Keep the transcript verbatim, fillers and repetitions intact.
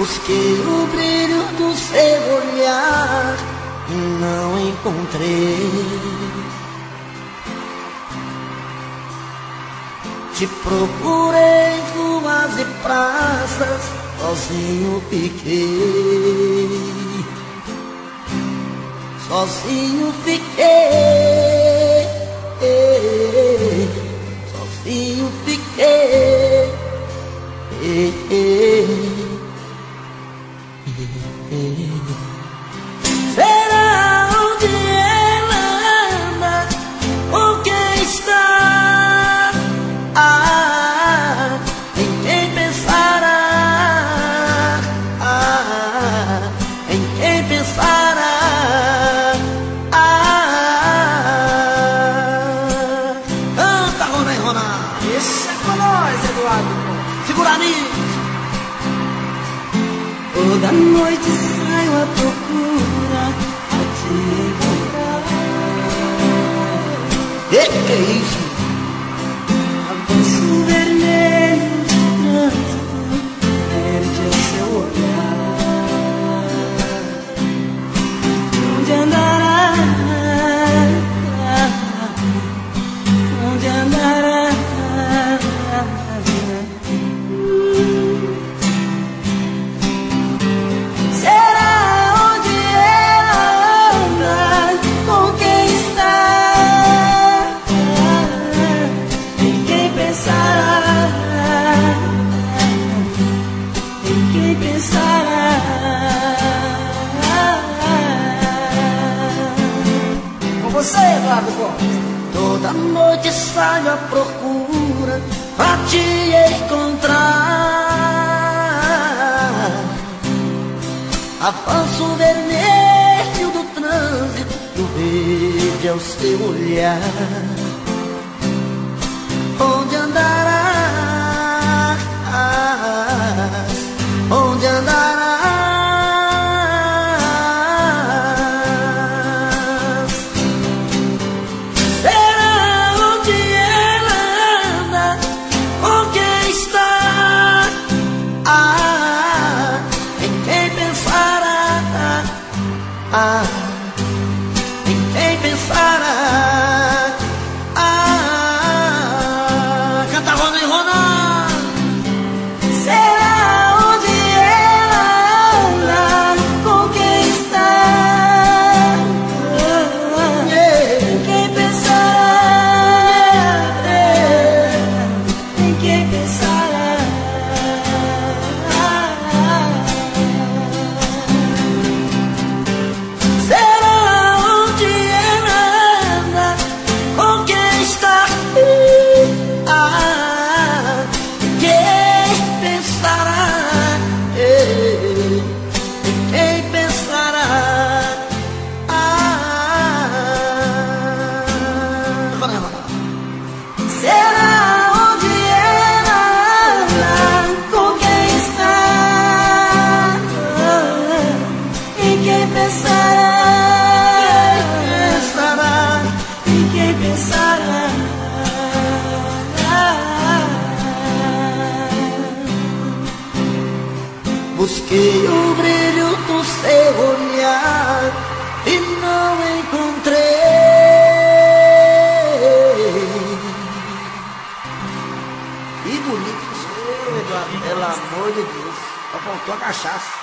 Busquei o brilho do seu olhar e não encontrei. Te procurei em ruas e praças, sozinho fiquei. Sozinho fiquei. Sozinho fiquei. Será onde ela anda? Com quem está? Ah, em quem pensará? Ah, em quem pensará? Ah, canta, Rona e Rona. Deixa com nós, Eduardo. Segura ali. Toda noite saio à procura a te encontrar. E que é isso? Avanço vermelho de trânsito, verde é seu olhar. Onde andará? Onde andará? Você, Eduardo Costa. Toda noite saio à procura pra te encontrar. Avanço vermelho do trânsito, do verde é o seu olhar. Onde andarás? Onde andarás? Ah, em quem pensará? Ah, canta Rona e Rona. Será onde ela anda? Com quem está? Yeah. Em quem pensará? Em quem pensará? Busquei o brilho do seu olhar e não encontrei. Que bonito. Ô, Eduardo, pelo amor de Deus. Só faltou a cachaça.